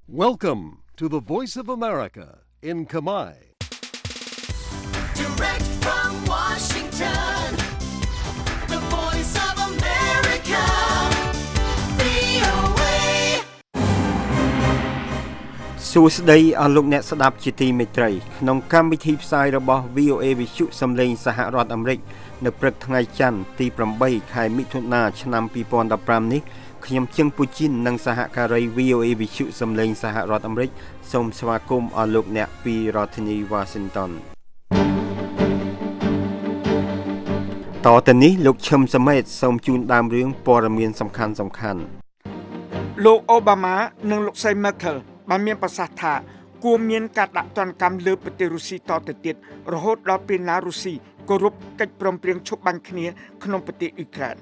Welcome to the Voice of America in Khmer. Direct from Washington, the Voice of America, VOA. សួស្តីអស់លោកអ្នកស្ដាប់ជាទីមេត្រីក្នុងកម្មវិធីផ្សាយរបស់ VOA វិទ្យុសំឡេងសហរដ្ឋអាមេរិកនៅព្រឹកថ្ងៃច័ន្ទទី8ខែមិថុនាឆ្នាំ2015នេះខ្ញុំជឹងពូជីននិងសហការី VOA វិទ្យុសំឡេងសហរដ្ឋអាមេរិកសូមស្វាគមន៍អស់លោកអ្នកពីរដ្ឋធានី Washington តទៅនេះលោកឈឹមសមេតសូមជូនដើមរឿងព័ត៌មានសំខាន់លោកអូបាម៉ានិងលោកស្រី Merkel បានមានប្រសាសន៍ថាគួរមានការដាក់ទណ្ឌកម្មលើប្រទេសរុស្ស៊ីតទៅទៀតរហូតដល់ពេលណារុស្ស៊ីគោរពកិច្ចព្រមព្រៀងឈប់បាញ់គ្នាក្នុងប្រទេសអ៊ុយក្រែន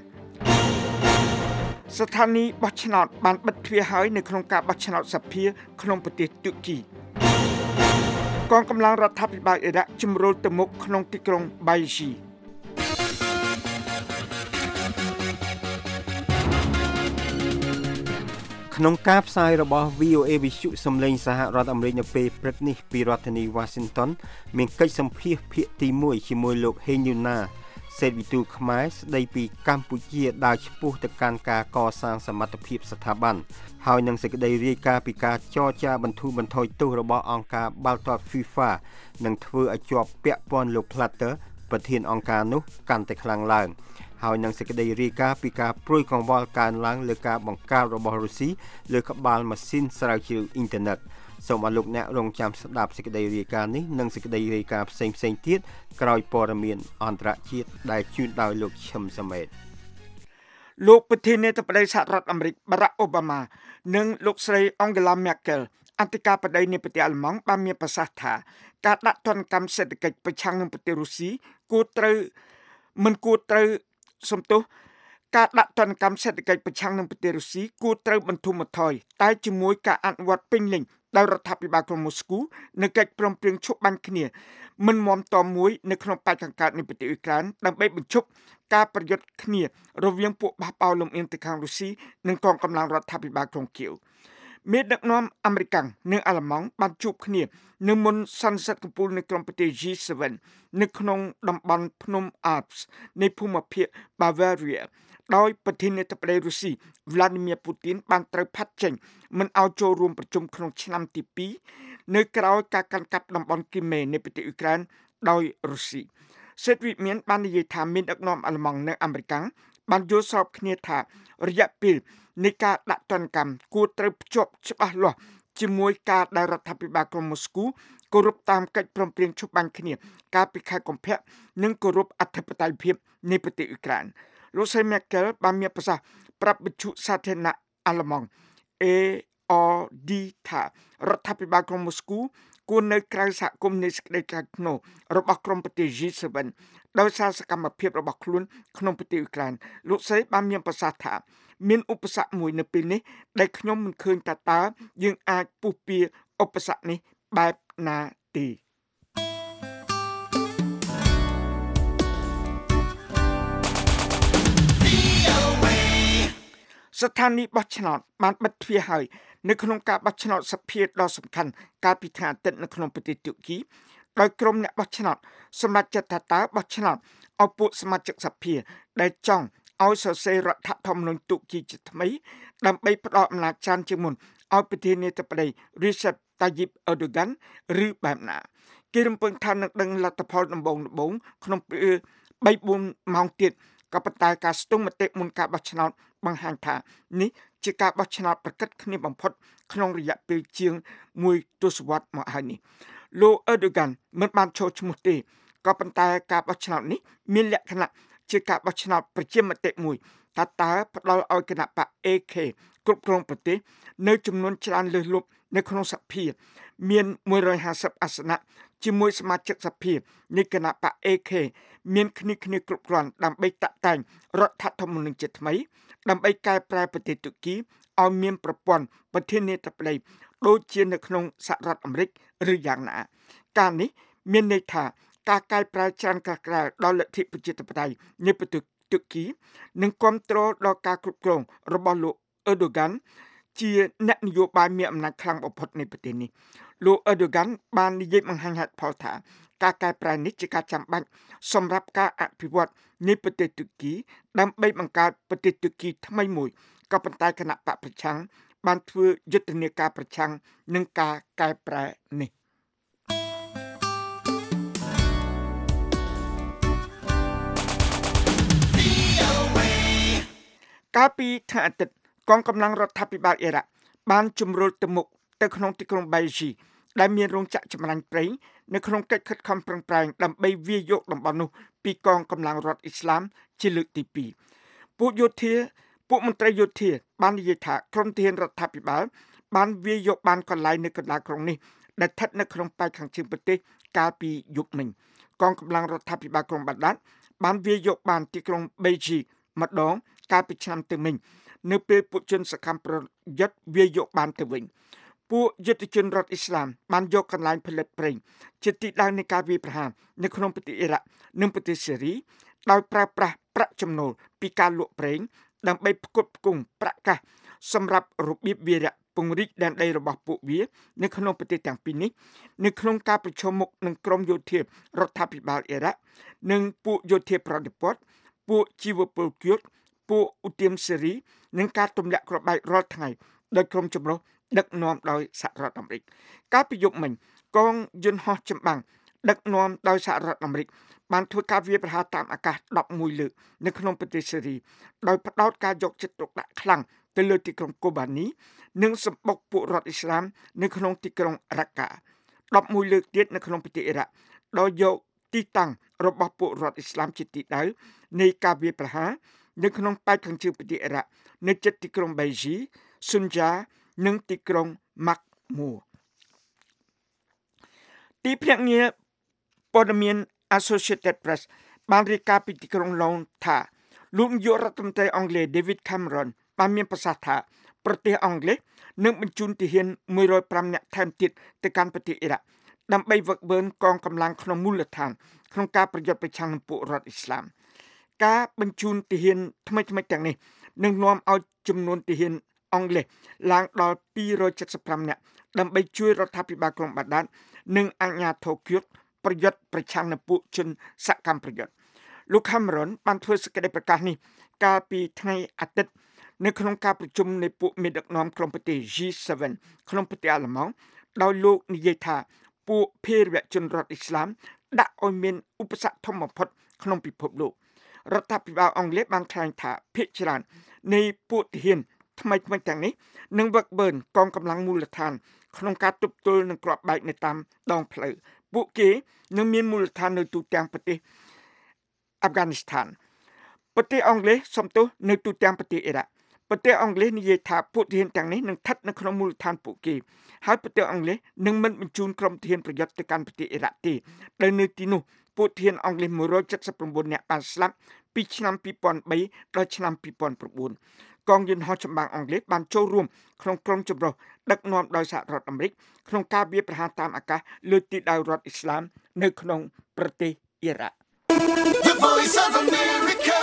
ស្ថានីយ៍បោះឆ្នោតបានបិទទ្វារហើយនៅក្នុងការបោះឆ្នោតសភាក្នុងប្រទេសទូគីកងកម្លាំងរដ្ឋាភិបាលអ៊ីរ៉ាក់ជំរុលទៅមុខក្នុងទីក្រុងបាយជីក្នុងការផ្សាយរបស់ VOA វិទ្យុសំឡេងសហរដ្ឋអាមេរិកនៅពេលព្រឹកនេះពីរដ្ឋធានី Washington មានកិច្ចសម្ភាសន៍ភាគទី1ជាមួយលោកហេងយូណាសេតវិទូខ្មែរស្ដីពីកម្ពុជាដើរឆ្ពោះទៅកាន់ការកសាងសមត្ថភាពស្ថាប័នហើយនឹងសេចក្តីរាយការណ៍ពីការចរចាបន្ធូរបន្ថយទោសរបស់អង្គការបាល់ទាត់ FIFA នឹងធ្វើឲ្យជាប់ពាក់ព័ន្ធលោក Platter ប្រធានអង្គការនោះកាន់តែខ្លាំងឡើងហើយនឹងសេចក្តីរាយការណ៍ពីការព្រួយកង្វល់កើនឡើងលើការបង្កើតរបស់រុស្ស៊ីលើក្បាលម៉ាស៊ីនស្រាវជ្រាវអ៊ីនធឺណិតសូមឲ្យលោកអ្នករងចាំស្ដាប់សេចក្តីរាយការណ៍នេះនិងសេចក្តីរាយការណ៍ផ្សេងៗទៀតក្រោយព័ត៌មានអន្តរជាតិដែលជូនដោយលោកឈឹមសមេតលោកប្រធានាធិបតីសហរដ្ឋអាមេរិក Barack Obama និងលោកស្រី Angela Merkel អធិការបតីនៃប្រទេសអាល្លឺម៉ង់បានមានប្រសាសន៍ថាការដាក់ទណ្ឌកម្មសេដ្ឋកិច្ចប្រឆាំងនឹងប្រទេសរុស្ស៊ីការដាក់ទណ្ឌកម្មសេដ្ឋកិច្ចប្រឆាំងនឹងប្រទេសរុស្ស៊ីគួរត្រូវបន្ធូរបន្ថយតែជាមួយការអនុវត្តពេញលេញដោយរដ្ឋាភិបាលក្រុងម៉ូស្គូនៅកិច្ចព្រមព្រៀងឈប់បាញ់គ្នាមិនមាំទាំមួយនៅក្នុងប៉ែកខាងកើតនៃប្រទេសអ៊ុយក្រែនដើម្បីបញ្ឈប់ការប្រយុទ្ធគ្នារវាងពួកបះបោរលំអៀងទៅខាងរុស្ស៊ីនិងកងកម្លាំងរដ្ឋាភិបាលក្រុងគៀវមេដឹកនាំអាមេរិកនិងអាល្លឺម៉ង់បានជួបគ្នានៅមុនសន្និសីទកំពូលនៃក្រុមប្រទេស G7 នៅក្នុងតំបន់ភ្នំ Alps នៃភូមិភាគ Bavaria ដោយប្រធានាធិបតីរុស្ស៊ី Vladimir Putin បានត្រូវផាត់ចេញមិនឲ្យចូលរួមប្រជុំក្នុងឆ្នាំទី2នៅក្រៅការកាន់កាប់តំបន់គីមេនៃប្រទេសអ៊ុយក្រែនដោយរុស្ស៊ីសេតវិមានបាននិយាយថាមានដឹកនាំអាល្លឺម៉ង់និងអាមេរិកបានយល់ស្របគ្នាថារយៈពេលនៃការដាក់ទណ្ឌកម្មគួរត្រូវភ្ជាប់ច្បាស់លាស់ជាមួយការដែលរដ្ឋាភិបាលក្រុងម៉ូស្គូគោរពតាមកិច្ចព្រមព្រៀងឈប់បាញ់គ្នាកាលពីខែកុម្ភៈនិងគោរពអធិបតេយ្យភាពនៃប្រទេសអ៊ុយក្រែនលោកស្រី Merkel បានមានប្រសាសន៍ប្រាប់វិទ្យុសាធារណៈអាល្លឺម៉ង់ ARD ថារដ្ឋាភិបាលក្រុងម៉ូស្គូគួរនៅក្រៅសហគមន៍នៃសេចក្តីថ្លៃថ្នូររបស់ក្រុមប្រទេស G7 ដោយសារសកម្មភាពរបស់ខ្លួនក្នុងប្រទេសអ៊ុយក្រែនលោកស្រីបានមានប្រសាសន៍ថាមានឧបសគ្គមួយនៅពេលនេះដែលខ្ញុំមិនឃើញតើយើងអាចពុះពៀឧបសគ្គនេះបែបណាទេស្ថានីយ៍បោះឆ្នោតបានបិទទ្វារហើយនៅក្នុងការបោះឆ្នោតសភាដ៏សំខាន់កាលពីថ្ងៃអាទិត្យនៅក្នុងប្រទេសទូគីដោយក្រុមអ្នកបោះឆ្នោតសម្រាប់ចាត់ថាតើបោះឆ្នោតឲ្យពួកសមាជិកសភាដែលចង់ឲ្យសរសេររដ្ឋធម្មនុញ្ញទូគីជាថ្មីដើម្បីផ្ដល់អំណាចច្រើនជាងមុនឲ្យប្រធានាធិបតី Recep Tayyip Erdogan ឬបែបណាគេរំពឹងថានឹងដឹងលទ្ធផលដំបូងក្នុងពេល 3-4 ម៉ោងទៀតក៏ប៉ុន្តែការស្ទង់មតិមុនការបោះឆ្នោតបង្ហាញថានេះជាការបោះឆ្នោតប្រកិតគ្នាបំផុតក្នុងរយៈពេលជាង1ទសវត្សរ៍មកហើយនេះលោក Erdogan មិនបានចូលឈ្មោះទេក៏ប៉ុន្តែការបោះឆ្នោតនេះមានលក្ខណៈជាការបោះឆ្នោតប្រជាមតិមួយតើផ្ដល់ឲ្យគណៈបក AK គ្រប់គ្រងប្រទេសនៅចំនួនច្រើនលើសលប់នៅក្នុងសភាមាន150អាសនៈជាមួយសមាជិកសភានៃគណៈបក AK មានគ្នាគ្រប់គ្រាន់ដើម្បីតាក់តែងរដ្ឋធម្មនុញ្ញជាថ្មីដើម្បីកែប្រែប្រទេសទូគីឲ្យមានប្រព័ន្ធប្រធានាធិបតីដូចជានៅក្នុងសហរដ្ឋអាមេរិកឬយ៉ាងណាការនេះមានន័យថាការកែប្រែច្រើនក្រៅដល់លទ្ធិប្រជាធិបតេយ្យនៃប្រទេសទូគីនិងគ្រប់គ្រងដល់ការគ្រប់គ្រងរបស់លោក Erdogan ជាអ្នកនយោបាយមានអំណាចខ្លាំងបំផុតនៃប្រទេសនេះលោក Erdogan បាននិយាយបង្ហាញហេតុផលថាការកែប្រែនេះជាការចាំបាច់សម្រាប់ការអភិវឌ្ឍនៃប្រទេសទូគីដើម្បីបង្កើតប្រទេសទូគីថ្មីមួយក៏ប៉ុន្តែគណៈបកប្រឆាំងបានធ្វើយុទ្ធនាការប្រឆាំងនឹងការកែប្រែនេះកាលពីថ្ងៃអាទិត្យកងកម្លាំងរដ្ឋាភិបាលអ៊ីរ៉ាក់បានជំរុញទៅមុខទៅក្នុងទីក្រុងបៃជីដែលមានរោងចក្រចម្រាញ់ប្រេងនៅក្នុងកិច្ចខិតខំប្រឹងប្រែងដើម្បីវាយយកតំបន់នោះពីកងកម្លាំងរដ្ឋអ៊ីស្លាមជាលើកទី2ពួកមន្ត្រីយោធាបាននិយាយថាក្រុមទាហានរដ្ឋាភិបាលបានវាយយកបានកន្លែងនៅកណ្ដាលក្រុងនេះដែលស្ថិតនៅក្នុងប៉ែកខាងជើងប្រទេសកាលពីយប់មិញកងកម្លាំងរដ្ឋាភិបាលក្រុងបាដាតបានវាយយកបានទីក្រុងបៃជីម្ដងកាលពីឆ្នាំទៅមិញនៅពេលពួកជនសកម្មប្រយុទ្ធវាយយកបានទៅវិញពួកយុទ្ធជនរដ្ឋអ៊ីស្លាមបានយកកន្លែងផលិតប្រេងជាទីតាំងនៃការវាយប្រហារនៅក្នុងប្រទេសអ៊ីរ៉ាក់និងប្រទេសសេរីដោយប្រើប្រាស់ប្រាក់ចំណូលពីការលក់ប្រេងដើម្បីផ្គត់ផ្គង់ប្រាក់កាសសម្រាប់របៀបវារៈពង្រីកដែនដីរបស់ពួកវានៅក្នុងប្រទេសទាំងពីរនេះនៅក្នុងការប្រជុំមុខនឹងក្រុមយោធារដ្ឋាភិបាលអ៊ីរ៉ាក់និងពួកយោធាប្រតិបត្តិពួកជីវពលគឿតពួកឧទាមសេរីនិងការទម្លាក់គ្រាប់បែករាល់ថ្ងៃដោយក្រុមចម្រុះដឹកនាំដោយសហរដ្ឋអាមេរិកកាលពីយប់មិញកងយន្តហោះចម្បាំងដឹកនាំដោយសហរដ្ឋអាមេរិកបានធ្វើការវាយប្រហារតាមអាកាស11លើកនៅក្នុងប្រទេសសេរីដោយផ្ដោតការយកចិត្តទុកដាក់ខ្លាំងទៅលើទីក្រុងកូបានីនិងសម្បុកពួករដ្ឋអ៊ីស្លាមនៅក្នុងទីក្រុងរ៉ាកា11លើកទៀតនៅក្នុងប្រទេសអ៊ីរ៉ាក់ដោយយកទីតាំងរបស់ពួករដ្ឋអ៊ីស្លាមជាទីដៅនៃការវាយប្រហារនៅក្នុងប៉ែកខាងជើងប្រទេសអ៊ីរ៉ាក់នៅជិតទីក្រុងបៃជីស៊ុនយ៉ានិងទីក្រុងម៉ាក់មួទីភ្នាក់ងារព័ត៌មាន Associated Press បានរាយការណ៍ពីទីក្រុងឡុងថាលោកនាយករដ្ឋមន្ត្រីអង់គ្លេស David Cameron បានមានប្រសាសន៍ថាប្រទេសអង់គ្លេសនឹងបញ្ជូនទាហាន105នាក់ថែមទៀតទៅកាន់ប្រទេសអ៊ីរ៉ាក់ដើម្បីវឹកវើកងកម្លាំងក្នុងមូលដ្ឋានក្នុងការប្រយុទ្ធប្រឆាំងនឹងពួករដ្ឋអ៊ីស្លាមការបញ្ជូនទាហានថ្មីៗទាំងនេះនឹងនាំឲ្យចំនួនទាហានអង់គ្លេសឡើងដល់275នាក់ដើម្បីជួយរដ្ឋាភិបាលក្រុងបាដាតនិងអាជ្ញាធរគឿតប្រយុទ្ធប្រឆាំងនឹងពួកជនសកម្មប្រយុទ្ធលោក Cameron បានធ្វើសេចក្តីប្រកាសនេះកាលពីថ្ងៃអាទិត្យនៅក្នុងការប្រជុំនៃពួកមេដឹកនាំក្រុមប្រទេស G7 ក្នុងប្រទេសអាល្លឺម៉ង់ដោយលោកនិយាយថាពួកភេរវជនរដ្ឋអ៊ីស្លាមដាក់ឲ្យមានឧបសគ្គធំបំផុតក្នុងពិភពលោករដ្ឋាភិបាលអង់គ្លេសបានថ្លែងថាភាគច្រើននៃពួកទាហានថ្មីទាំងនេះនឹងវឹកវើកងកម្លាំងមូលដ្ឋានក្នុងការទប់ទល់នឹងគ្រាប់បែកនៅតាមដងផ្លូវពួកគេនឹងមានមូលដ្ឋាននៅទូទាំងប្រទេសអាហ្វហ្គានីស្ថានប្រទេសអង់គ្លេសសំទោសនៅទូទាំងប្រទេសអ៊ីរ៉ាក់ប្រទេសអង់គ្លេសនិយាយថាពួកទាហានទាំងនេះនឹងស្ថិតនៅក្នុងមូលដ្ឋានពួកគេហើយប្រទេសអង់គ្លេសនឹងមិនបញ្ជូនក្រុមទាហានប្រយុទ្ធទៅកាន់ប្រទេសអ៊ីរ៉ាក់ទេដែលនៅទីនោះពួកទាហានអង់គ្លេស179នាក់បានស្លាប់ពីឆ្នាំ2003ដល់ឆ្នាំ2009កងយន្តហោះចម្បាំងអង់គ្លេសបានចូលរួមក្នុងក្រុមចម្រុះដឹកនាំដោយសហរដ្ឋអាមេរិកក្នុងការវាយប្រហារតាមអាកាសលើទីដៅរដ្ឋអ៊ីស្លាមនៅក្នុងប្រទេសអ៊ីរ៉ាក់ The Voice of America,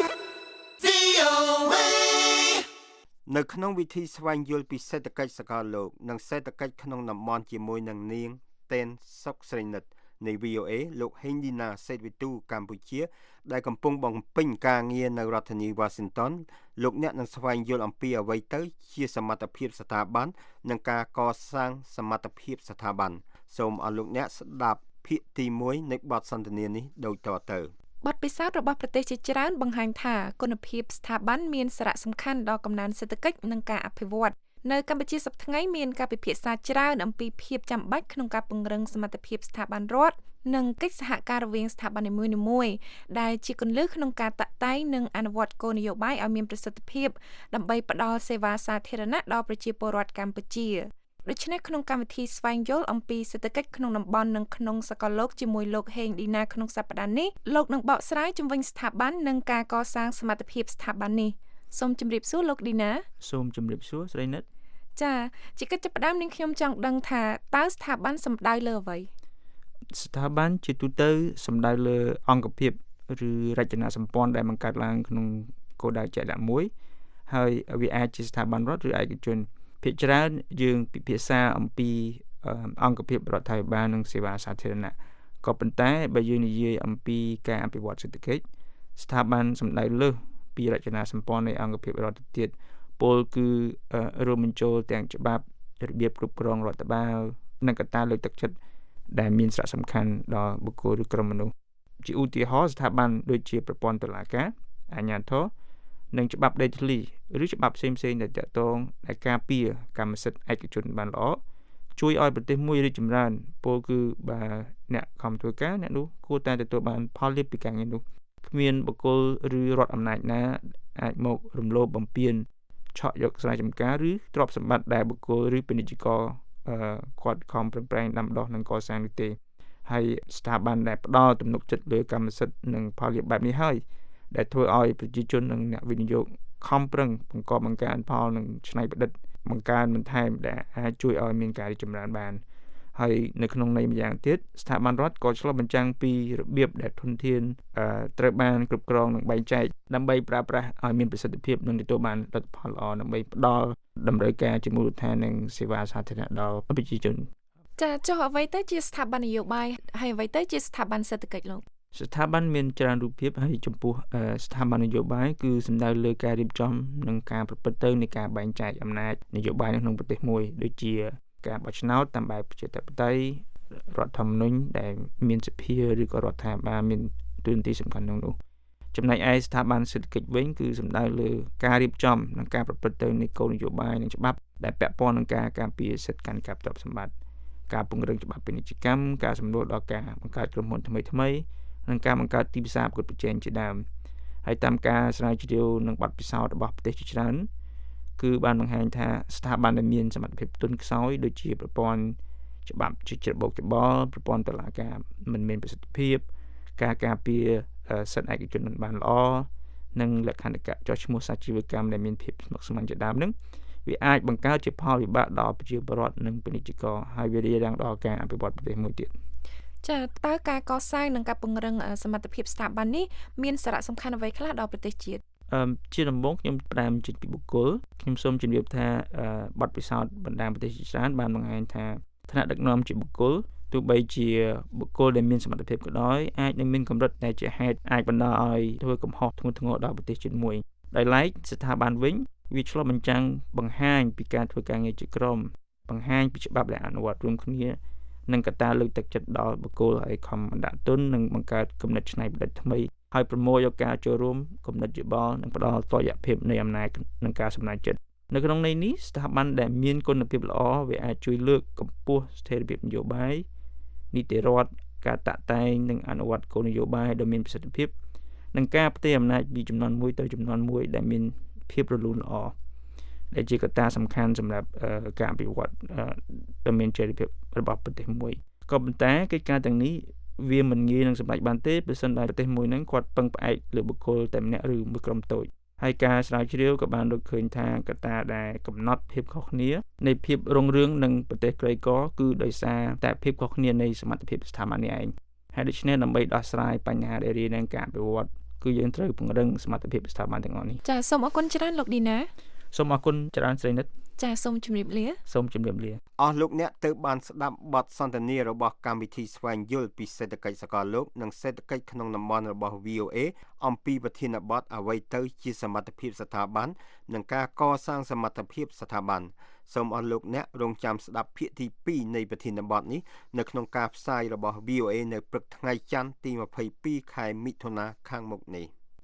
VOA. នៅក្នុងវិធីស្វែងយល់ពីសេដ្ឋកិច្ចសកលលោកនិងសេដ្ឋកិច្ចក្នុងតំបន់ជាមួយនឹងនាងតែនសុកស្រីនិតនៃ VOA លោកហេងឌីណាសេតវិទូកម្ពុជាដែលកំពុងបំពេញការងារនៅរដ្ឋធានី Washington លោកអ្នកនឹងស្វែងយល់អំពីអ្វីទៅជាសមត្ថភាពស្ថាប័ននិងការកសាងសមត្ថភាពស្ថាប័នសូមឲ្យលោកអ្នកស្ដាប់ភាគទី1នៃបទសន្ទនានេះដូចតទៅបទពិសោធន៍របស់ប្រទេសជាច្រើនបង្ហាញថាគុណភាពស្ថាប័នមានសារៈសំខាន់ដល់កំណើនសេដ្ឋកិច្ចនិងការអភិវឌ្ឍនៅកម្ពុជាសប្តាហ៍ថ្ងៃមានការពិភាក្សាច្រើនអំពីភាពចាំបាច់ក្នុងការពង្រឹងសមត្ថភាពស្ថាប័នរដ្ឋនិងកិច្ចសហការរវាងស្ថាប័ននីមួយៗដែលជាគន្លឹះក្នុងការតាក់តែងនិងអនុវត្តគោលនយោបាយឲ្យមានប្រសិទ្ធភាពដើម្បីផ្តល់សេវាសាធារណៈដល់ប្រជាពលរដ្ឋកម្ពុជាដូច្នេះក្នុងកម្មវិធីស្វែងយល់អំពីសេដ្ឋកិច្ចក្នុងតំបន់និងក្នុងសកលលោកជាមួយលោកហេងឌីណាក្នុងសប្តាហ៍នេះលោកនឹងបកស្រាយជំវិញស្ថាប័ននិងការកសាងសមត្ថភាពស្ថាប័ននេះសូមជម្រាបសួរលោកឌីណាសូមជម្រាបសួរស្រីនិតចាជាកិច្ចចាប់ផ្ដើមនាងខ្ញុំចង់ដឹងថាតើស្ថាប័នសំដៅលើអ្វីស្ថាប័នជាទូទៅសំដៅលើអង្គភាពឬរចនាសម្ព័ន្ធដែលបង្កើតឡើងក្នុងគោលដៅជាក់លាក់មួយហើយវាអាចជាស្ថាប័នរដ្ឋឬឯកជនភាគច្រើនយើងពិភាក្សាអំពីអង្គភាពរដ្ឋាភិបាលនិងសេវាសាធារណៈក៏ប៉ុន្តែបើយើងនិយាយអំពីការអភិវឌ្ឍសេដ្ឋកិច្ចស្ថាប័នសំដៅលើសពីរចនាសម្ព័ន្ធនៃអង្គភាពរដ្ឋទៀតពលគឺរួមបញ្ចូលទាំងច្បាប់របៀបគ្រប់គ្រងរដ្ឋបាលនិងកត្តាលើកទឹកចិត្តដែលមានសារៈសំខាន់ដល់បុគ្គលឬក្រុមមនុស្សជាឧទាហរណ៍ស្ថាប័នដូចជាប្រព័ន្ធតុលាការអាជ្ញាធរនិងច្បាប់ដីធ្លីឬច្បាប់ផ្សេងៗដែលទាក់ទងដែលការពារកម្មសិទ្ធិឯកជនបានល្អជួយឲ្យប្រទេសមួយរីកចម្រើនពលគឺបើអ្នកខំធ្វើការអ្នកនោះគួរតែទទួលបានផលលាភពីការងារនោះគ្មានបុគ្គលឬរដ្ឋអំណាចណាអាចមករំលោភបំពានឆក់យកស្រែចម្ការឬទ្រព្យសម្បត្តិដែលបុគ្គលឬពាណិជ្ជករគាត់ខំប្រឹងប្រែងដាំដុះនិងកសាងនោះទេហើយស្ថាប័នដែលផ្ដល់ទំនុកចិត្តលើកម្មសិទ្ធិនិងផលលាភបែបនេះហើយដែលធ្វើឲ្យប្រជាជននិងអ្នកវិនិយោគខំប្រឹងបង្កបង្កើនផលនិងច្នៃប្រឌិតបង្កើនបន្ថែមដែលអាចជួយឲ្យមានការរីកចម្រើនបានហើយនៅក្នុងន័យម្យ៉ាងទៀតស្ថាប័នរដ្ឋក៏ឆ្លុះបញ្ចាំងពីរបៀបដែលធនធានត្រូវបានគ្រប់គ្រងនិងបែងចែកដើម្បីប្រើប្រាស់ឲ្យមានប្រសិទ្ធភាពនិងទទួលបានលទ្ធផលល្អដើម្បីផ្ដល់តម្រូវការជាមូលដ្ឋាននិងសេវាសាធារណៈដល់ប្រជាជនចាចុះអ្វីទៅជាស្ថាប័ននយោបាយហើយអ្វីទៅជាស្ថាប័នសេដ្ឋកិច្ចលោកស្ថាប័នមានច្រើនរូបភាពហើយចំពោះស្ថាប័ននយោបាយគឺសំដៅលើការរៀបចំនិងការប្រព្រឹត្តទៅនៃការបែងចែកអំណាចនយោបាយនៅក្នុងប្រទេសមួយដូចជាការបោះឆ្នោតតាមបែបប្រជាធិបតេយ្យរដ្ឋធម្មនុញ្ញដែលមានសភាឬក៏រដ្ឋាភិបាលមានតួនាទីសំខាន់ក្នុងនោះចំណែកឯស្ថាប័នសេដ្ឋកិច្ចវិញគឺសំដៅលើការរៀបចំនិងការប្រព្រឹត្តទៅនៃគោលនយោបាយនិងច្បាប់ដែលពាក់ព័ន្ធនឹងការការពារសិទ្ធិកាន់កាប់ទ្រព្យសម្បត្តិការពង្រឹងច្បាប់ពាណិជ្ជកម្មការសម្រួលដល់ការបង្កើតក្រុមហ៊ុនថ្មីនិងការបង្កើតទីផ្សារប្រកួតប្រជែងជាដើមហើយតាមការស្រាវជ្រាវនិងបទពិសោធន៍របស់ប្រទេសជាច្រើនគឺបានបង្ហាញថាស្ថាប័នដែលមានសមត្ថភាពទន់ខ្សោយដូចជាប្រព័ន្ធច្បាប់ជាច្របូកច្បល់ប្រព័ន្ធតុលាការមិនមានប្រសិទ្ធភាពការការពារសិទ្ធិឯកជនមិនបានល្អនិងលក្ខន្តិកៈចោះឈ្មោះសាជីវកម្មដែលមានភាពស្មុគស្មាញជាដើមនឹងវាអាចបង្កើតជាផលវិបាកដល់ប្រជាពលរដ្ឋនិងពាណិជ្ជករហើយវារារាំងដល់ការអភិវឌ្ឍប្រទេសមួយទៀតចាតើការកសាងនិងការពង្រឹងសមត្ថភាពស្ថាប័ននេះមានសារៈសំខាន់អ្វីខ្លះដល់ប្រទេសជាតិជាដំបូងខ្ញុំផ្ដើមចេញពីបុគ្គលខ្ញុំសូមជម្រាបថាបទពិសោធន៍បណ្ដាប្រទេសជាច្រើនបានបង្ហាញថាឋានៈដឹកនាំជាបុគ្គលទោះបីជាបុគ្គលដែលមានសមត្ថភាពក៏ដោយអាចនឹងមានកម្រិតដែលជាហេតុអាចបណ្ដាលឲ្យធ្វើកំហុសធ្ងន់ធ្ងរដល់ប្រទេសជាតិមួយដោយឡែកស្ថាប័នវិញវាឆ្លុះបញ្ចាំងបង្ហាញពីការធ្វើការងារជាក្រុមបង្ហាញពីច្បាប់ដែលអនុវត្តរួមគ្នានិងកត្តាលើកទឹកចិត្តដល់បុគ្គលឲ្យខំបណ្ដាក់ទុននិងបង្កើតគំនិតច្នៃប្រឌិតថ្មីហើយប្រមូលយកការចូលរួមគំនិតយោបល់និងផ្ដល់តុល្យភាពនៃអំណាចនិងការសម្រេចចិត្តនៅក្នុងន័យនេះស្ថាប័នដែលមានគុណភាពល្អវាអាចជួយលើកកម្ពស់ស្ថិរភាពនយោបាយនីតិរដ្ឋការតាក់តែងនិងអនុវត្តគោលនយោបាយដ៏មានប្រសិទ្ធភាពនិងការផ្ទេរអំណាចពីចំនួនមួយទៅចំនួនមួយដែលមានភាពរលូនល្អដែលជាកត្តាសំខាន់សម្រាប់ការអភិវឌ្ឍដ៏មានចីរភាពរបស់ប្រទេសមួយក៏ប៉ុន្តែកិច្ចការទាំងនេះវាមិនងាយនឹងសម្រេចបានទេប្រសិនបើប្រទេសមួយហ្នឹងគាត់ពឹងផ្អែកលើបុគ្គលតែម្នាក់ឬមួយក្រុមតូចហើយការស្រាវជ្រាវក៏បានរកឃើញថាកត្តាដែលកំណត់ភាពខុសគ្នានៃភាពរុងរឿងនិងប្រទេសក្រីក្រគឺដោយសារតែភាពខុសគ្នានៃសមត្ថភាពស្ថាប័ននេះឯងហើយដូច្នេះដើម្បីដោះស្រាយបញ្ហាដែលរារាំងការអភិវឌ្ឍគឺយើងត្រូវពង្រឹងសមត្ថភាពស្ថាប័នទាំងអស់នេះចាសូមអរគុណច្រើនលោកឌីណាសូមអរគុណច្រើនស្រីនិតចាសូមជម្រាបលាសូមជម្រាបលាអស់លោកអ្នកទើបបានស្ដាប់បទសន្ទនារបស់កម្មវិធីស្វែងយល់ពីសេដ្ឋកិច្ចសកលលោកនិងសេដ្ឋកិច្ចក្នុងតំបន់របស់ VOA អំពីប្រធានបទអ្វីទៅជាសមត្ថភាពស្ថាប័ននិងការកសាងសមត្ថភាពស្ថាប័នសូមអស់លោកអ្នករងចាំស្ដាប់ភាគទី2នៃប្រធានបទនេះនៅក្នុងការផ្សាយរបស់ VOA នៅព្រឹកថ្ងៃច័ន្ទទី22ខែមិថុនាខាងមុខនេះ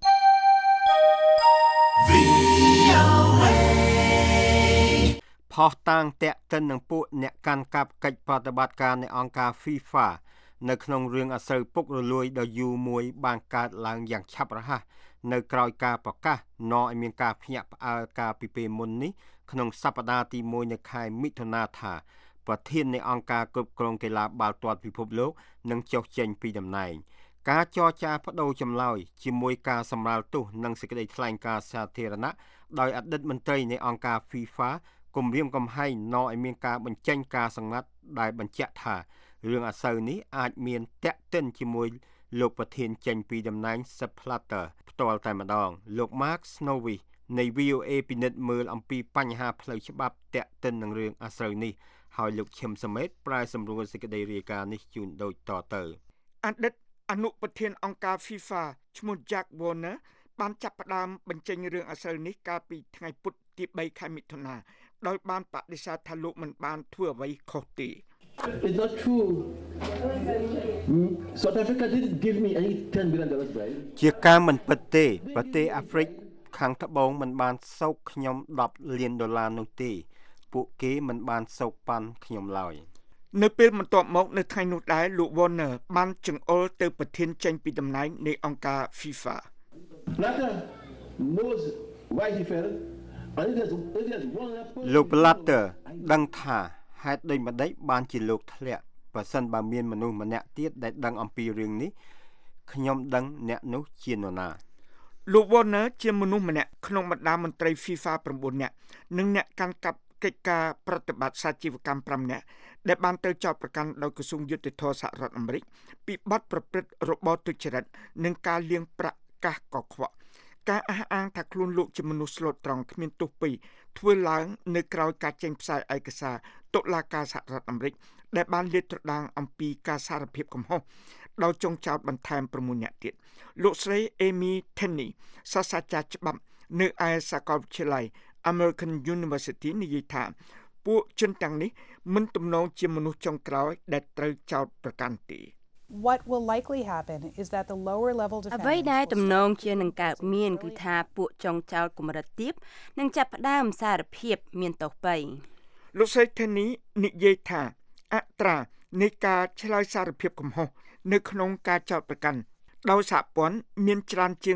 ផុសតាងតាក់ទិននឹងពួកអ្នកកាន់កាប់កិច្ចប្រតិបត្តិការនៃអង្គការ FIFA នៅក្នុងរឿងអសូវពុករលួយដ៏យូរមួយបានកើតឡើងយ៉ាងឆាប់រហ័សនៅក្រោយការប្រកាសនាំឲ្យមានការភ្ញាក់ផ្អើលការពីពេលមុននេះក្នុងសប្តាហ៍ទី1នៅខែមិថុនាថាប្រធាននៃអង្គការគ្រប់គ្រងកីឡាបាល់ទាត់ពិភពលោកនឹងចុះចេញពីតំណែងការចរចាបដូរចម្លើយជាមួយការសម្រាលទោសនិងសេចក្តីថ្លែងការណ៍សាធារណៈដោយអតីតមន្ត្រីនៃអង្គការ FIFA គម្រាមកំហែងនាំឲ្យមានការបញ្ចេញការសម្ងាត់ដែលបញ្ជាក់ថារឿងអាសូវនេះអាចមានតាក់ទិនជាមួយលោកប្រធានចេញពីតំណែង Sepp Blatter ផ្ទាល់តែម្ដងលោក Mark Snowy នៃ VOA ពិនិត្យមើលអំពីបញ្ហាផ្លូវច្បាប់ទាក់ទិននឹងរឿងអាស្រូវនេះហើយលោកឈឹមសមេតប្រាយសម្រួលសេចក្តីរាយការណ៍នេះជូនដូចតទៅអតីតអនុប្រធានអង្គការ FIFA ឈ្មោះ Jack Warner បានចាប់ផ្ដើមបញ្ចេញរឿងអាស្រូវនេះកាលពីថ្ងៃពុធទី3ខែមិថុនាដោយបានបដិសេធថាលោកមិនបានធ្វើអ្វីខុសទេ It's not true. South Africa didn't give me any $10 billion bribe. ជាការមិនពិតទេប្រទេសអាហ្វ្រិកខាងត្បូងមិនបានសោកខ្ញុំ$10 លាននោះទេពួកគេមិនបានសោកប៉ាន់ខ្ញុំឡើយនៅពេលបន្ទាប់មកនៅថ្ងៃនោះដែរលោក Warner បានចង្អុលទៅប្រធានចេញពីតំណែងនៃអង្គការ FIFA Blatter knows why he fell. លោក Blatter ដឹងថាហេតុដូចម្តេចបានជាលោកធ្លាក់បើសិនបើមានមនុស្សម្នាក់ទៀតដែលដឹងអំពីរឿងនេះខ្ញុំដឹងអ្នកនោះជានរណាលោក Warner ជាមនុស្សម្នាក់ក្នុងបណ្ដាមន្ត្រី FIFA 9នាក់និងអ្នកកាន់កាប់កិច្ចការប្រតិបត្តិសាជីវកម្ម5នាក់ដែលបានត្រូវចោទប្រកាន់ដោយក្រសួងយុតិធម៌សហរដ្ឋអាមេរិកពីបទប្រព្រឹត្តរបបទុច្ចរិតនិងការលាងប្រាក់កាសកខ្វក់ការអះអាងថាខ្លួនលោកជាមនុស្សស្លូតត្រង់គ្មានទោសពីរធ្វើឡើងនៅក្រៅការចេញផ្សាយឯកសារតុលាការសហរដ្ឋអាមេរិកដែលបានលាតត្រដាងអំពីការសារភាពកំហុសដោយចុងចោទបន្ថែម6នាក់ទៀតលោកស្រី Amy Tenney សាស្ត្រាចារ្យច្បាប់នៅឯសាកលវិទ្យាល័យ American University និយាយថាពួកជនទាំងនេះមិនទំនងជាមនុស្សចុងក្រោយដែលត្រូវចោទប្រកាន់ទេ What will likely happen is that the lower level defendants អ្វីដែលទំនងជានឹងកើតមានគឺថាពួកចុងចោទកម្រិតទាបនឹងចាប់ផ្ដើមសារភាពមានទោសបីលោកស្រី Tenney និយាយថាអត្រានៃការឆ្លើយសារភាពកំហុសនៅក្នុងការចោទប្រកាន់ដោយសហព័ន្ធមានច្រើនជាង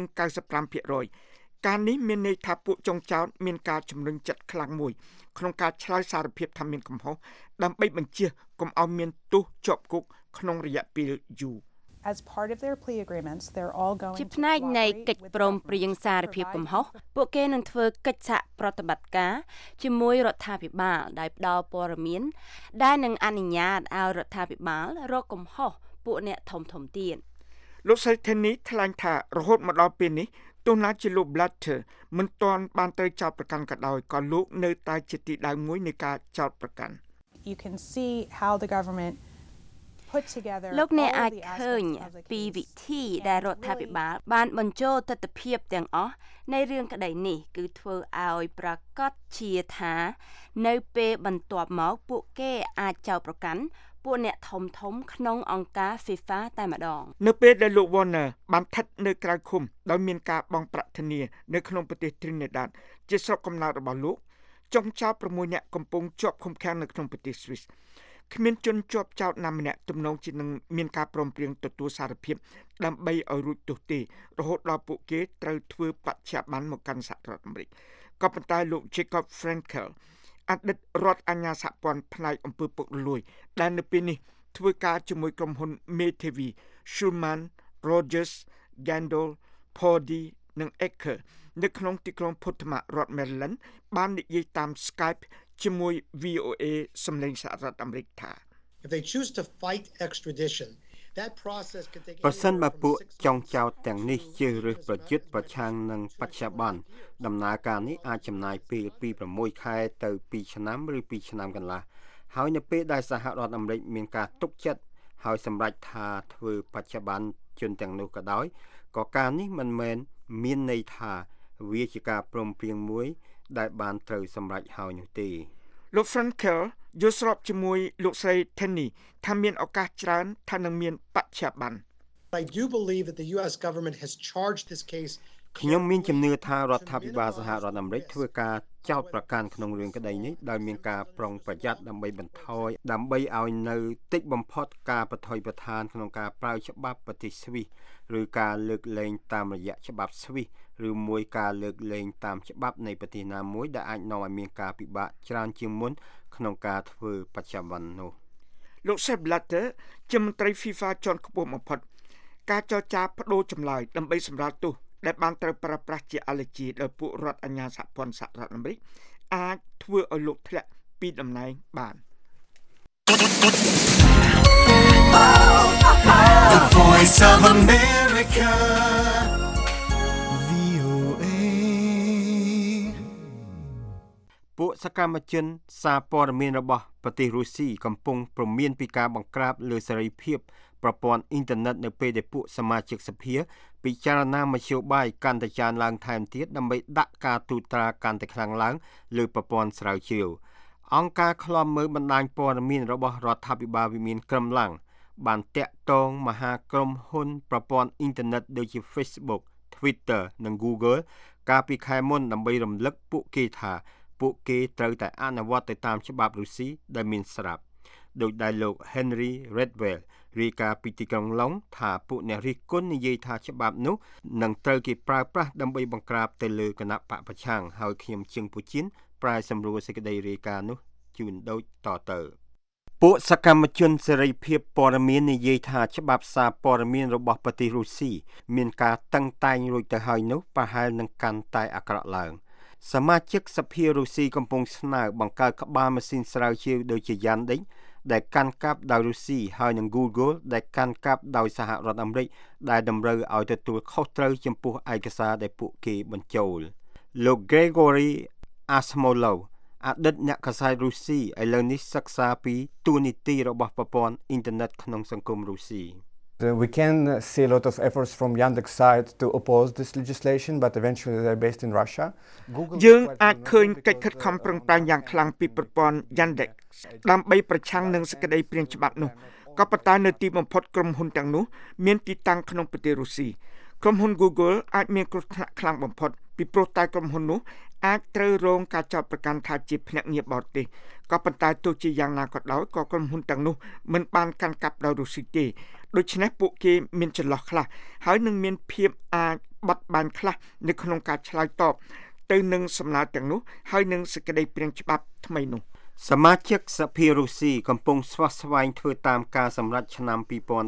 95% ការនេះមានន័យថាពួកចុងចោទមានការជំរុញចិត្តខ្លាំងមួយក្នុងការឆ្លើយសារភាពថាមានកំហុសដើម្បីបញ្ជាកុំឲ្យមានទោសជាប់គុកក្នុងរយៈពេលយូរ As part of their plea agreements they're all going ជាផ្នែកនៃកិច្ចព្រមព្រៀងសារភាពកំហុសពួកគេនឹងធ្វើកិច្ចសហប្រតិបត្តិការជាមួយរដ្ឋាភិបាលដោយផ្ដល់ព័ត៌មានដែលនឹងអនុញ្ញាតឲ្យរដ្ឋាភិបាលរកកំហុសពួកអ្នកធំទៀតលោកស្រី Tenney ថ្លែងថារហូតមកដល់ពេលនេះទោះណាជាលោក Blatter មិនទាន់បានត្រូវចោទប្រកាន់ក៏ដោយក៏លោកនៅតែជាទីដៅមួយនៃការចោទប្រកាន់ You can see how the government លោកអ្នកអាចឃើញពីវិធីដែលរដ្ឋាភិបាលបានបញ្ចូលទស្សនវិជ្ជាទាំងអស់នៃរឿងក្តីនេះគឺធ្វើឲ្យប្រកាសជាថានៅពេលបន្ទាប់មកពួកគេអាចចោទប្រកាន់ពួកអ្នកធំក្នុងអង្គការ FIFA តែម្ដងនៅពេលដែលលោក Warner បានស្ថិតនៅក្រៅឃុំដោយមានការបង់ប្រាក់ធានានៅក្នុងប្រទេស Trinidad ជាស្រុកកំណើតរបស់លោកចុងចោទ6នាក់កំពុងជាប់ឃុំឃាំងនៅក្នុងប្រទេស Swissគ្មានជនជាប់ចោទណាម្នាក់ទំនងជានឹងមានការព្រមព្រៀងទទួលសារភាពដើម្បីឲ្យរួចទោសទេរហូតដល់ពួកគេត្រូវធ្វើបច្ច័យបានមកកាន់សហរដ្ឋអាមេរិកក៏ប៉ុន្តែលោក Jacob Frankel អតីតរដ្ឋអាជ្ញាសហព័ន្ធផ្នែកអំពើពុករលួយដែលនៅពេលនេះធ្វើការជាមួយក្រុមហ៊ុនមេធាវី Schulman, Rogers, Gandol, Pawdy និង Ecker នៅក្នុងទីក្រុង Portmore រដ្ឋ Maryland បាននិយាយតាម Skype ជាមួយ VOA សម្លេងសហរដ្ឋអាមេរិកថា If they choose to fight extradition that process can take ប្រសិនបើពួកចុងចោទទាំងនេះជ្រើសរើសប្រយុទ្ធប្រឆាំងនឹងបច្ចុប្បន្នដំណើរការនេះអាចចំណាយពេលពី6ខែទៅ2ឆ្នាំឬ2ឆ្នាំកន្លះហើយនៅពេលដែលសហរដ្ឋអាមេរិកមានការទុកចិត្តហើយសម្រេចថាធ្វើបច្ចុប្បន្នជនទាំងនោះក៏ដោយក៏ការនេះមិនមែនមានន័យថាវាជាការព្រមព្រៀងមួយដែលបានត្រូវសម្រេចហើយនោះទេលោក Frankel យល់ស្របជាមួយលោកស្រី Tenney ថាមានឱកាសច្រើនថានឹងមានបច្ចុប្បន្ន I do believe that the US government has charged this case ខ្ញុំមានជំនឿថារដ្ឋាភិបាលសហរដ្ឋអាមេរិកធ្វើការចោទប្រកាន់ក្នុងរឿងក្តីនេះដោយមានការប្រុងប្រយ័ត្នដើម្បីបន្ថយដើម្បីឲ្យនៅតិចបំផុតការបថុយប្រឋានក្នុងការប្រើច្បាប់ប្រទេសស្វីសឬការលើកលែងតាមរយៈច្បាប់ស្វីសឬមួយការលើកលែងតាមច្បាប់នៃប្រទេសណាមួយដែលអាចនាំឲ្យមានការពិបាកច្រើនជាងមុនក្នុងការធ្វើបច្ចុប្បន្ននោះលោក Sepp Blatter ជាមន្ត្រី FIFA ជាន់ខ្ពស់បំផុតការចរចាបដូរចម្លើយដើម្បីសម្រាលទោសដែលបានត្រូវប្រើប្រាស់ជាអាឡែជីដោយពួករដ្ឋអាជ្ញាសហព័ន្ធសហរដ្ឋអាមេរិកអាចធ្វើឲ្យលោកធ្លាក់ពីតំណែងបាន The Voice of America VOA សកម្មជនសារព័ត៌មានរបស់ប្រទេសរុស្ស៊ីកំពុងព្រមានពីការបង្ក្រាបលើសេរីភាពប្រព័ន្ធអ៊ីនធឺណិតនៅពេលដែលពួកសមាជិកសភាពិចារណាមធ្យោបាយកាន់តែច្រើនឡើងថែមទៀតដើម្បីដាក់ការទូត្រាកាន់តែខ្លាំងឡើងលើប្រព័ន្ធស្រាវជ្រាវអង្គការឃ្លាំមើលបណ្ដាញព័ត៌មានរបស់រដ្ឋាភិបាលវិមានក្រំឡាំងបានតាក់ទងមហាក្រុមហ៊ុនប្រព័ន្ធអ៊ីនធឺណិតដូចជា Facebook, Twitter និង Google កាលពីខែមុនដើម្បីរំលឹកពួកគេថាពួកគេត្រូវតែអនុវត្តទៅតាមច្បាប់រុស្ស៊ីដែលមានស្រាប់ដោយដែលលោក Henry Redwell រាយការណ៍ពីទីក្រុងឡុងថាពួកអ្នករិះគន់និយាយថាច្បាប់នោះនឹងត្រូវគេប្រើប្រាស់ដើម្បីបង្ក្រាបទៅលើគណៈបកប្រឆាំងហើយខ្ញុំជឹងពូជិនប្រែសម្រួលសេចក្តីរាយការណ៍នោះជូនដូចតទៅពួកសកម្មជនសេរីភាពព័ត៌មាននិយាយថាច្បាប់សារព័ត៌មានរបស់ប្រទេសរុស្ស៊ីមានការតឹងតែងរួចទៅហើយនោះប្រហែលនឹងកាន់តែអាក្រក់ឡើងសមាជិកសភារុស្ស៊ីកំពុងស្នើបង្កើតក្បាលម៉ាស៊ីនស្រាវជ្រាវដូចជា Yandex ដែលកាន់កាប់ដោយរុស្ស៊ីហើយនិង Google ដែលកាន់កាប់ដោយសហរដ្ឋអាមេរិកដែលតម្រូវឲ្យទទួលខុសត្រូវចំពោះឯកសារដែលពួកគេបញ្ចូលលោក Gregory Asmolov អតីតអ្នកកាសែតរុស្ស៊ីឥឡូវនេះសិក្សាពីទូនីតិរបស់ប្រព័ន្ធអ៊ីនធឺណិតក្នុងសង្គមរុស្ស៊ី We can see a lot of efforts from Yandex side to oppose this legislation, but eventually they're based in Russia. យើងអាចឃើញកិច្ចខិតខំប្រឹងប្រែងយ៉ាងខ្លាំងពីប្រព័ន្ធ Yandex ដើម្បីប្រឆាំងនឹងសេចក្តីព្រាងច្បាប់នោះក៏ប៉ុន្តែនៅទីបំផុតក្រុមហ៊ុនទាំងនោះមានទីតាំងក្នុងប្រទេសរុស្ស៊ីក្រុមហ៊ុន Google អាចមានគ្រោះថ្នាក់ខ្លាំងបំផុតពីព្រោះតែក្រុមហ៊ុននោះអាចត្រូវរងការចោទប្រកាន់ថាជាភ្នាក់ងារបរទេសក៏ប៉ុន្តែទោះជាយ៉ាងណាក៏ដោយក៏ក្រុមហ៊ុនទាំងនោះមិនបានកាន់កាប់ដោយរុស្ស៊ីទេដូច្នេះពួកគេមានចន្លោះខ្លះហើយនឹងមានភាពអាចបត់បែនខ្លះនៅក្នុងការឆ្លើយតបទៅនឹងសំណើទាំងនោះហើយនឹងសេចក្តីព្រាងច្បាប់ថ្មីនោះសមាជិកសភារុស្ស៊ីកំពុងស្វះស្វែងធ្វើតាមការសម្រេចឆ្នាំ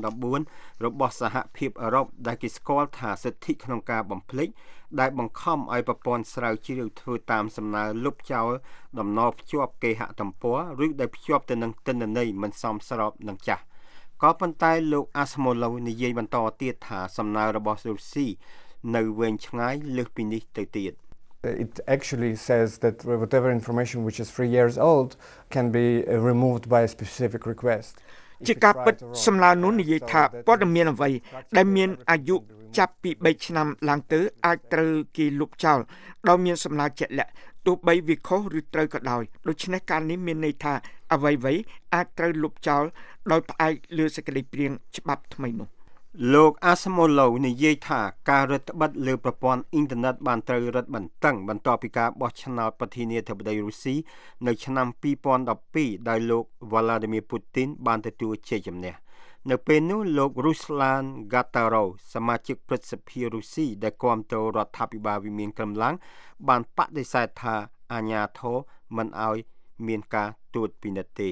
2014របស់សហភាពអឺរ៉ុបដែលគេស្គាល់ថាសិទ្ធិក្នុងការបំភ្លេចដែលបង្ខំឲ្យប្រព័ន្ធស្រាវជ្រាវធ្វើតាមសំណើលុបចោលដំណរភ្ជាប់គេហទំព័រឬដែលភ្ជាប់ទៅនឹងទិន្នន័យមិនសមស្របនឹងចាស់ក៏ប៉ុន្តែលោក Asmolov និយាយបន្តទៀតថាសំណើរបស់រុស្ស៊ីនៅវែងឆ្ងាយលើសពីនេះទៅទៀត It actually says that whatever information which is 3 years old can be removed by a specific request. ជាការពិតសំណើនោះនិយាយថាព័ត៌មានអ្វីដែលមានអាយុចាប់ពី3ឆ្នាំឡើងទៅអាចត្រូវគេលុបចោលដោយមានសំណើជាក់លាក់ទោះបីវាខុសឬត្រូវក៏ដោយដូច្នេះការនេះមានន័យថាអ្វីៗអាចត្រូវលុបចោលដោយផ្អែកលើសេចក្តីព្រាងច្បាប់ថ្មីនោះលោក Asmolov និយាយថាការរឹតបន្តឹងលើប្រព័ន្ធអ៊ីនធឺណិតបានត្រូវរឹតបន្តឹងបន្ទាប់ពីការបោះឆ្នោតប្រធានាធិបតីរុស្ស៊ីនៅឆ្នាំ2012ដោយលោក Vladimir Putin បានទទួលជ័យជំនះនៅពេលនោះលោក Ruslan Gatarov សមាជិកព្រឹទ្ធសភារុស្ស៊ីដែលគាំទ្ររដ្ឋាភិបាលវិមានក្រំឡាំងបានបដិសេធថាអាជ្ញាធរមិនឲ្យមានការត្រួតពិនិត្យទេ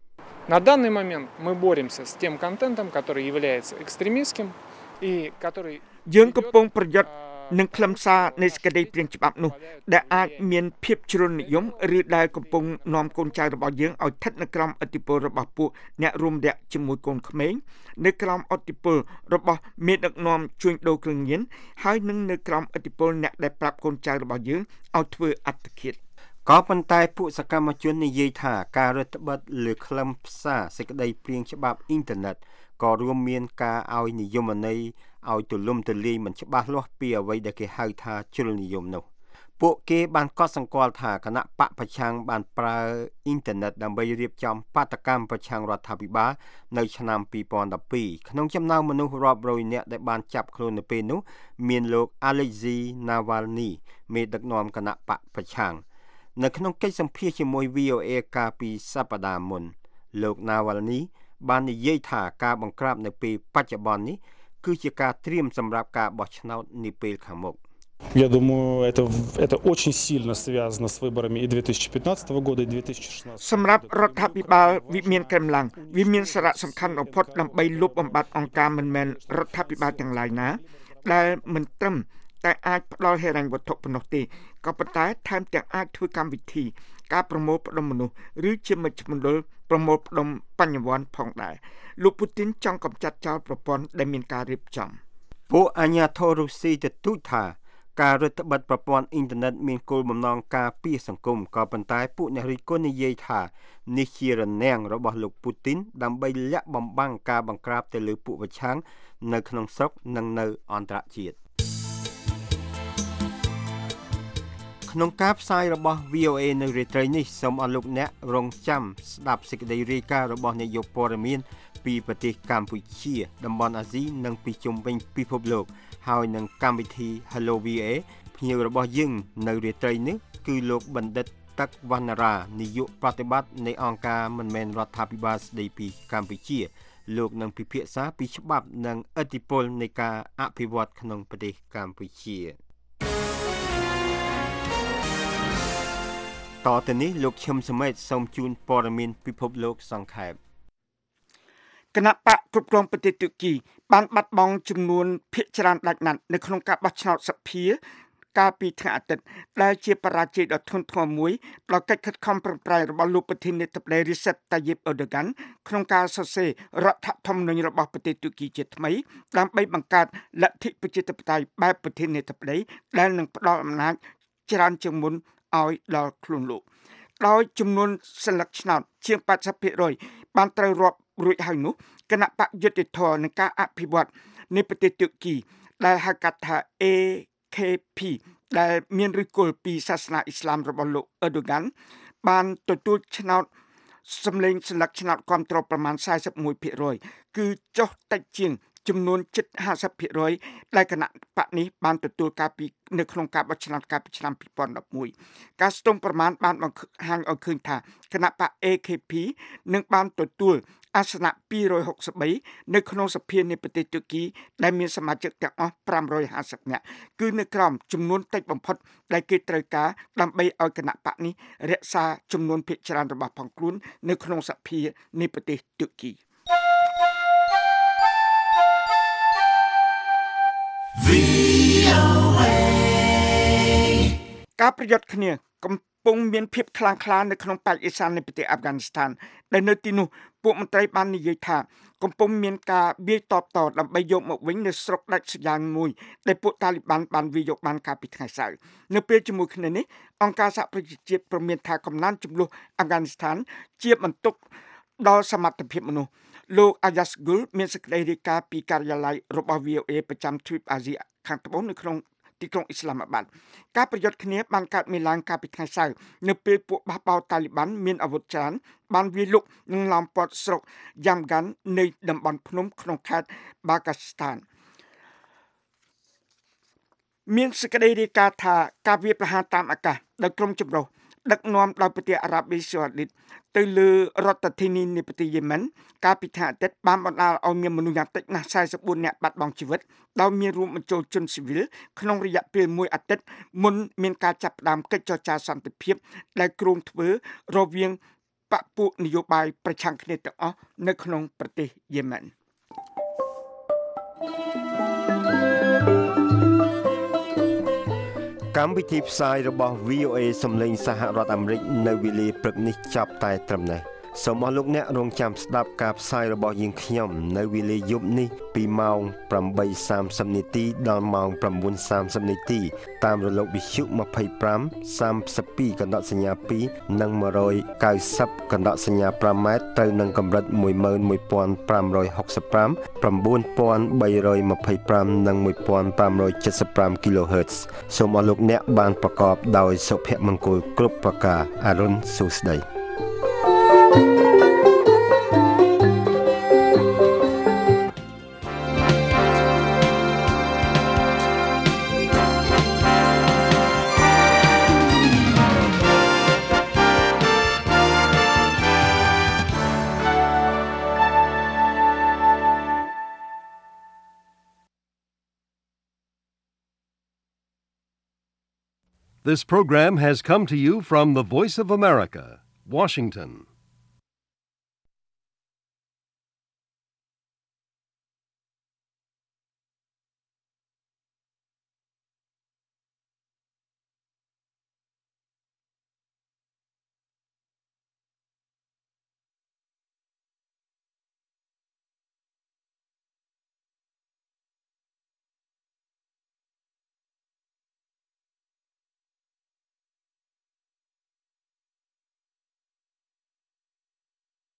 На данный момент мы боремся с тем контентом, который является экстремистским и который យើងកំពុងប្រយុទ្ធនឹងខ្លឹមសារនៃសេចក្តីព្រាងច្បាប់នោះដែលអាចមានភាពជ្រុលនិយមឬដែលកំពុងនាំកូនចៅរបស់យើងឲ្យស្ថិតនៅក្រោមឥទ្ធិពលរបស់ពួកអ្នករួមរយៈជាមួយកូនក្មេងនៅក្រោមឥទ្ធិពលរបស់មេដឹកនាំជួញដូរគ្រឿងញៀនហើយនឹងនៅក្រោមឥទ្ធិពលអ្នកដែលប្រាប់កូនចៅរបស់យើងឲ្យធ្វើអត្តឃាតក៏ប៉ុន្តែពួកសកម្មជននិយាយថាការរដ្ឋបတ်លើខ្លឹមសារសេចក្តីព្រាងច្បាប់អ៊ីនធឺណិតក៏រួមមានការឲ្យនិយមន័យឲ្យទូលំទូលាយមិនច្បាស់លាស់ពីអ្វីដែលគេហៅថាជ្រុលនិយមនោះពួកគេបានកត់សម្គាល់ថាគណៈបកប្រឆាំងបានប្រើអ៊ីនធឺណិតដើម្បីរៀបចំបាតកម្មប្រឆាំងរដ្ឋាភិបាលនៅឆ្នាំ2012ក្នុងចំណោមមនុស្សរាប់រយនាក់ដែលបានចាប់ខ្លួននៅពេលនោះមានលោក Alexei Navalny មេដឹកនាំគណៈបកប្រឆាំងនៅក្នុងកិច្ចសម្ភាសជាមួយ VOA កាលពីសប្តាហ៍មុនលោក Navalny បាននិយាយថាការបង្ក្រាបនៅពេលបច្ចុប្បន្ននេះគឺជាការត្រៀមសម្រាប់ការបោះឆ្នោតនាពេលខាងមុខ Я думаю, это очень сильно связано с выборами и 2015 года, и 2016. សម្រាប់រដ្ឋាភិបាលវិមានក្រំឡាំងវាមានសារៈសំខាន់បំផុតដើម្បីលុបបំបាត់អង្គការមិនមែនរដ្ឋាភិបាលទាំងឡាយណាដែលមិនត្រឹមតែអាចផ្ដល់ហិរញ្ញវត្ថុប៉ុណ្ណោះទេក៏ប៉ុន្តែថែមទាំងអាចធ្វើកម្មវិធីការប្រមូលផ្ដុំមនុស្សឬជាមជ្ឈមណ្ឌលប្រមូលផ្ដុំបញ្ញវន្តផងដែរលោកពូទីនចង់កម្ចាត់ចោលប្រព័ន្ធដែលមានការរៀបចំពួកអាញាធររុស្ស៊ីទទូចថាការរដ្ឋបတ်ប្រព័ន្ធអ៊ីនធឺណិតមានគោលបំណងការពារសង្គមក៏ប៉ុន្តែពួកអ្នករិះគន់និយាយថានេះជារនាំងរបស់លោកពូទីនដើម្បីលាក់បំបាំងការបង្ក្រាបទៅលើពួកប្រឆាំងនៅក្នុងស្រុកនិងនៅអន្តរជាតិក្នុងការផ្សាយរបស់ VOA នៅរាត្រីនេះសូមអរលោកអ្នករងចាំស្ដាប់សេចក្តីរាយការណ៍របស់នាយកព័ត៌មានពីប្រទេសកម្ពុជាតំបន់អាស៊ីនិងពីជុំវិញពិភពលោកហើយនឹងកម្មវិធី Hello VOA ភ្ញៀវរបស់យើងនៅរាត្រីនេះគឺលោកបណ្ឌិតតឹកវណ្ណរានាយកប្រតិបត្តិនៃអង្គការមិនមែនរដ្ឋាភិបាលស្ដីពីកម្ពុជាលោកនឹងពិភាក្សាពីច្បាប់និងឥទ្ធិពលនៃការអភិវឌ្ឍក្នុងប្រទេសកម្ពុជាតទៅនេះលោកឈឹមសមេតសូមជូនព័ត៌មានពិភពលោកសង្ខេបគណៈបកគ្រប់គ្រងប្រទេសទូគីបានបាត់បង់ចំនួនភាគច្រើនដាច់ណាត់នៅក្នុងការបោះឆ្នោតសភាកាលពីថ្ងៃអាទិត្យដែលជាបរាជ័យដ៏ធ្ងន់ធ្ងរមួយដល់កិច្ចខិតខំប្រឹងប្រែងរបស់លោកប្រធានាធិបតី Recep Tayyip Erdogan ក្នុងការសរសេររដ្ឋធម្មនុញ្ញរបស់ប្រទេសទូគីជាថ្មីដើម្បីបង្កើតលទ្ធិប្រជាធិបតេយ្យបែបប្រធានាធិបតីដែលនឹងផ្ដល់អំណាចច្រើនជាងមុនឲ្យដល់ខ្លួនលោកដោយចំនួនសិលឹកឆ្នោតជាង 80% បានត្រូវរាប់រួចហើយនោះគណៈបកយុត្តិធម៌នឹងការអភិវឌ្ឍនៃប្រទេសទូគីដែលហៅកាត់ថា AKP ដែលមានឫសគល់ពីសាសនាអ៊ីស្លាមរបស់លោក Erdogan បានទទួលឆ្នោតសម្លេងសិលឹកឆ្នោតគាំទ្រប្រមាណ 41% គឺចុះតិចជាងចំនួនជិត 50% ដែលគណៈបកនេះបានទទួលការពីនៅក្នុងការបោះឆ្នោតកាលពីឆ្នាំ 2011 ការស្ទង់ប្រមាណបានបង្ហាញឲ្យឃើញថាគណៈបក AKP នឹងបានទទួលអាសនៈ263នៅក្នុងសភានៃប្រទេសទូគីដែលមានសមាជិកទាំងអស់550នាក់គឺនៅក្រោមចំនួនតិចបំផុតដែលគេត្រូវការដើម្បីឲ្យគណៈបកនេះរក្សាចំនួនភាគច្រើនរបស់ផងខ្លួននៅក្នុងសភានៃប្រទេសទូគីការប្រយុទ្ធគ្នាកំពុងមានភាពខ្លាំងក្លានៅក្នុងប៉ែកអេសាននៃប្រទេសអាហ្វហ្គានីស្ថានដែលនៅទីនោះពួកមន្ត្រីបាននិយាយថាកំពុងមានការវាយតបតដើម្បីយកមកវិញនៅស្រុកដាច់ស្រយាលមួយដែលពួកតាលីបានវាយយកបានកាលពីថ្ងៃសៅរ៍នៅពេលជាមួយគ្នានេះអង្គការសហប្រជាជាតិព្រមានថាកំណើនចំនួនអាហ្វហ្គានីស្ថានជាបន្ទុកដល់សមត្ថភាពមនុស្សលោកអាយ៉ាស្ហ្គុលមានសេចក្តីរាយការណ៍ពីការិយាល័យរបស់ VOA ប្រចាំទ្វីបអាស៊ីខាងត្បូងនៅក្នុងទីក្រុងអ៊ីស្លាមាបាតការប្រយុទ្ធគ្នាបានកើតមានឡើងកាលពីថ្ងៃសៅរ៍នៅពេលពួកបះបោរតាលីបានមានអាវុធច្រើនបានវាយលុកនិងឡោមព័ទ្ធស្រុកយ៉ាំហ្គាននៃតំបន់ភ្នំក្នុងខេត្តបាកាស្ថានមានសេចក្តីរាយការណ៍ថាការវាយប្រហារតាមអាកាសដោយក្រុមចម្រុះដឹកនាំដោយប្រទេសអារ៉ាប៊ីសាអូឌីតទៅលើរដ្ឋធានីនៃប្រទេសយេម៉ែនកាលពីថ្ងៃអាទិត្យបានបណ្ដាលឲ្យមានមនុស្សយ៉ាងតិចណាស់44នាក់បាត់បង់ជីវិតដោយមានរួមបញ្ចូលជនស៊ីវិលក្នុងរយៈពេល1អាទិត្យមុនមានការចាប់ផ្ដើមកិច្ចចរចាសន្តិភាពដែលគ្រោងធ្វើរវាងបកពួកនយោបាយប្រឆាំងគ្នាទាំងអស់នៅក្នុងប្រទេសយេម៉ែនកម្មវិធីផ្សាយរបស់ VOA សំឡេងសហរដ្ឋអាមេរិកនៅវេលាព្រឹកនេះចាប់តែត្រឹមនេះសូមអរលោកអ្នករងចាំស្ដាប់ការផ្សាយរបស់យើងខ្ញុំនៅវេលាយប់នេះពីម៉ោង 8:30 នាទីដល់ម៉ោង 9:30 នាទីតាមរលកវិទ្យុ25 32 កណ្ដកសញ្ញា2និង 190 កណ្ដកសញ្ញា5ម៉ែត្រត្រូវនឹងកម្រិត 11565 9325 និង 1575 kHz សូមអរលោកអ្នកបានប្រកបដោយសុភមង្គលគ្រប់ប្រការអរុនសុស្ដី This program has come to you from the Voice of America, Washington.